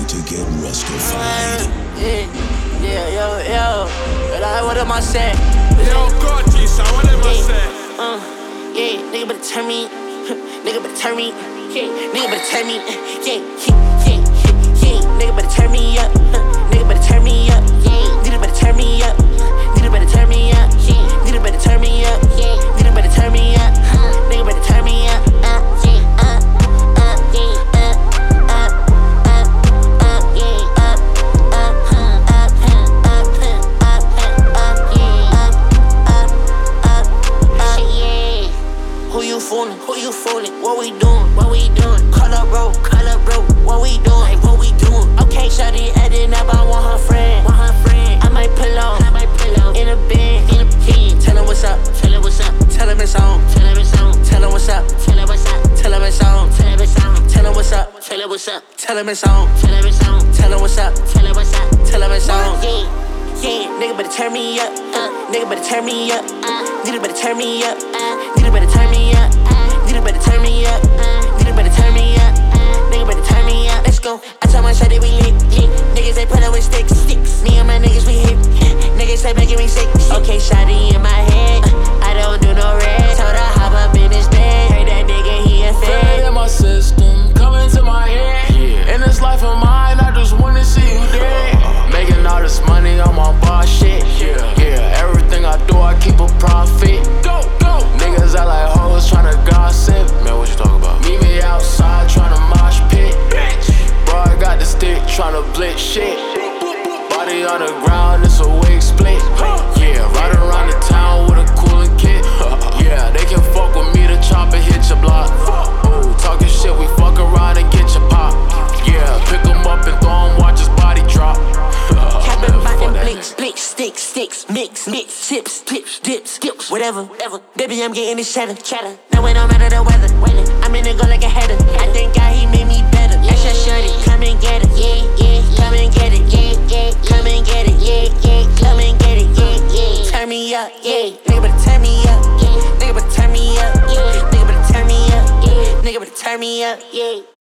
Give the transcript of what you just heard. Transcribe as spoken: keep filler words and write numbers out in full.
to get Rustified. Yeah, yeah, yo, yo. But I, what am I saying? Yo, God, son, what am I saying? Uh, yeah, nigga better turn me. Nigga better turn me. Yeah, nigga better turn me. Yeah, yeah, yeah, yeah, yeah. Nigga better turn me up. Nigga better turn me up. Yeah, nigga better turn me up. Nigga better turn me up. Yeah, nigga better turn me up. Yeah, nigga better turn me up. Nigga better turn me up. Uh, yeah, uh, uh, yeah, uh, uh, uh, uh, yeah, uh, uh, uh, uh, uh, uh, uh, yeah, uh, uh, uh, yeah. Who you fooling? Who you fooling? What we doing? What we doing? Call up, bro. Call up, bro. What we doing? Like, what we doing? Okay, shawty adding up. I want her friend. Want her friend. I might pull on. I might pull on. In a bed. In a bed. Tell him what's up. Tell him what's up. Tell him it's on. Tell him it's on. Tell him what's up. Tell him what's up. Tell him it's on. Tell him it's on. Tell him what's up. Tell him what's up. Tell him it's on. Tell him it's on. Tell him what's up. Tell him what's up. Tell him it's on. Yeah. Yeah, nigga better turn me up. Uh, nigga better turn me up. Uh, nigga better turn me up. Uh, nigga better turn me up. Uh, nigga better turn me up. Uh, nigga better turn me up. Uh, nigga better turn me up. Let's go. I tell my shawty we lit. lit. Niggas they put up with sticks. sticks. Me and my niggas we hit. Niggas they making me sick. Okay, shawty in my head. Uh, I don't do no red. Told her hop up in his bed. Heard that nigga he a Feel it fed. in my system, coming to my head. Yeah. In this life of mine, I just wanna see you dead. Making all this money on my boss shit. Yeah, yeah. Everything I do, I keep a profit. Go, go. Niggas act like hoes tryna gossip. Man, what you talking about? Meet me outside tryna mosh pit. Bitch. Bro, I got the stick tryna blitz shit. Body on the ground, it's a wig split. Yeah, ride around the town with a coolin' kit. Yeah, they can fuck with me, the chopper hit your block. Ooh, talking shit, we fuck around and get your pop. Yeah, pick him up and throw him, watch his body drop. Capping by them blicks, blicks, sticks, sticks, mix, mix, chips, clips, dips, dips, whatever, whatever. Baby, I'm getting this cheddar, cheddar. Now it don't matter the weather, weather. I'm in the go like a header. I thank God he made me better. That's your shorty, come and get it, yeah, yeah. Come and get it, yeah, yeah. Come and get it, yeah, yeah. Come and get it, yeah, yeah. Turn me up, yeah. Nigga better turn me up, yeah. Nigga better turn me up, yeah. Nigga better turn me up, yeah. Nigga better turn me up, yeah.